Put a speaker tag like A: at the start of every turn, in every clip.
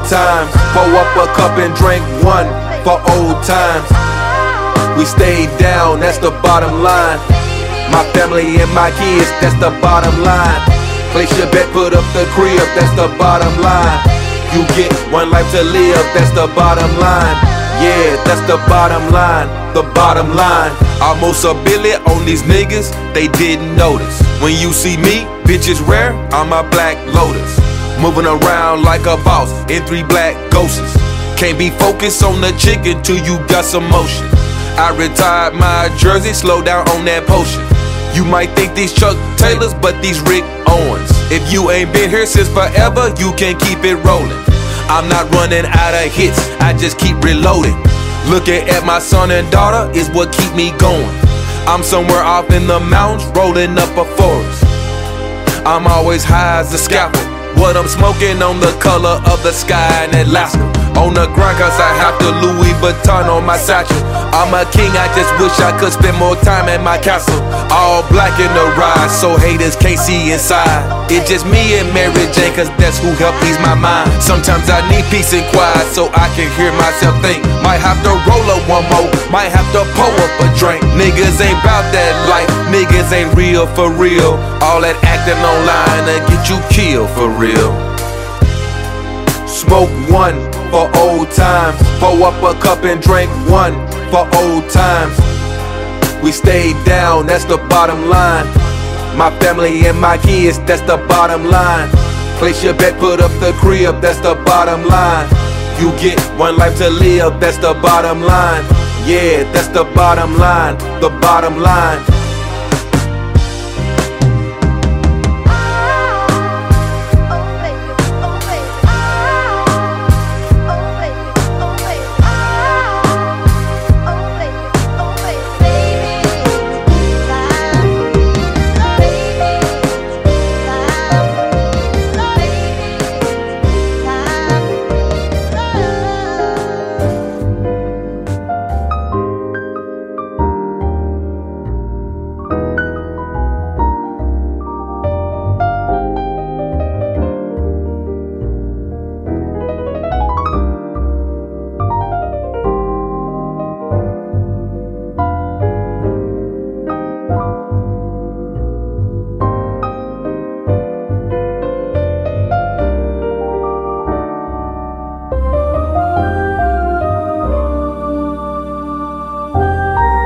A: times. Pour up a cup and drink one for old times. We stayed down, that's the bottom line. My family and my kids, that's the bottom line. Place your bet, put up the crib, that's the bottom line. You get one life to live, that's the bottom line. Yeah, that's the bottom line, the bottom line. Almost a billion on these niggas, they didn't notice. When you see me, bitches rare, I'm a black Lotus. Moving around like a boss in 3 black ghosts. Can't be focused on the chicken till you got some motion. I retired my jersey, slow down on that potion. You might think these Chuck Taylors, but these Rick Owens. If you ain't been here since forever, you can keep it rolling. I'm not running out of hits, I just keep reloading. Looking at my son and daughter is what keep me going. I'm somewhere off in the mountains, rolling up a forest. I'm always high as a scalpel. What I'm smoking on the color of the sky in Alaska. On the grind cause I have the Louis Vuitton on my satchel. I'm a king, I just wish I could spend more time at my castle. All black in the ride, so haters can't see inside. It's just me and Mary Jane, cause that's who help ease my mind. Sometimes I need peace and quiet so I can hear myself think. Might have to roll up one more, might have to pour up a drink. Niggas ain't bout that life, niggas ain't real for real. All that acting online to get you killed for real. Smoke one for old times. Pour up a cup and drink one for old times. We stayed down, that's the bottom line. My family and my kids, that's the bottom line. Place your bet, put up the crib, that's the bottom line. You get one life to live, that's the bottom line. Yeah, that's the bottom line, the bottom line.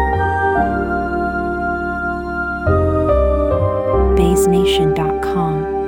B: BaseNation.com